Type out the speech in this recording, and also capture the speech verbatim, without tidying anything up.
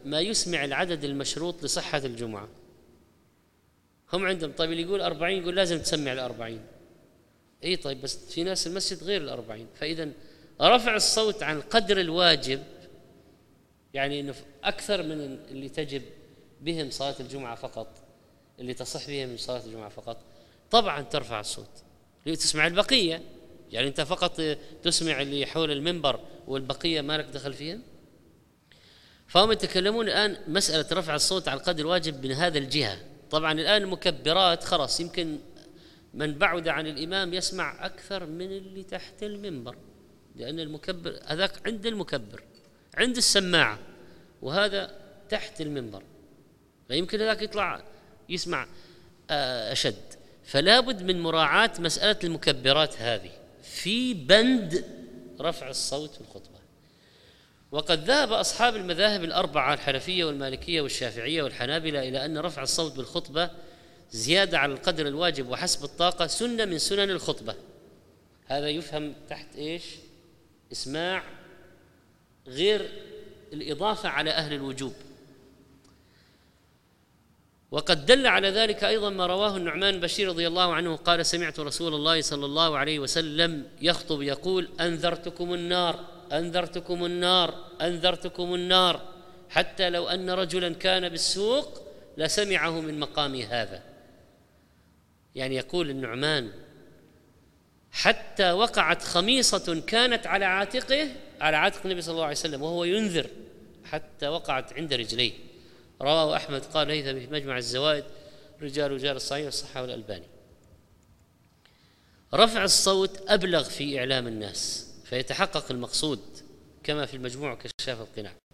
ما يسمع العدد المشروط لصحة الجمعة. هم عندهم طيب اللي يقول أربعين يقول لازم تسمع الأربعين. اي طيب بس في ناس المسجد غير الأربعين. فإذا رفع الصوت عن قدر الواجب يعني انه اكثر من اللي تجب بهم صلاة الجمعة فقط، اللي تصح بهم من صلاة الجمعة فقط، طبعا ترفع الصوت لتسمع البقية. يعني انت فقط تسمع اللي حول المنبر والبقية ما لك دخل فيهم. فهم يتكلمون الآن مسألة رفع الصوت على القدر الواجب من هذا الجهة. طبعا الآن المكبرات خلاص يمكن من بعد عن الإمام يسمع أكثر من اللي تحت المنبر، لأن المكبر هذاك عند المكبر عند السماعة وهذا تحت المنبر، فيمكن هذاك يطلع يسمع أشد. فلا بد من مراعاة مسألة المكبرات هذه في بند رفع الصوت في الخطبة. وقد ذهب أصحاب المذاهب الأربعة الحنفية والمالكية والشافعية والحنابلة إلى أن رفع الصوت بالخطبة زيادة على القدر الواجب وحسب الطاقة سنة من سنن الخطبة. هذا يفهم تحت إيش؟ إسماع غير الإضافة على أهل الوجوب. وقد دل على ذلك أيضا ما رواه النعمان بن بشير رضي الله عنه قال سمعت رسول الله صلى الله عليه وسلم يخطب يقول أنذرتكم النار أنذرتكم النار أنذرتكم النار حتى لو أن رجلا كان بالسوق لسمعه من مقام هذا. يعني يقول النعمان حتى وقعت خميصة كانت على عاتقه على عاتق النبي صلى الله عليه وسلم وهو ينذر حتى وقعت عند رجليه. رواه أحمد قال ليث في مجمع الزوائد رجال رجال الصحيح والصحة والألباني. رفع الصوت أبلغ في إعلام الناس فيتحقق المقصود كما في المجموع كشاف القناع.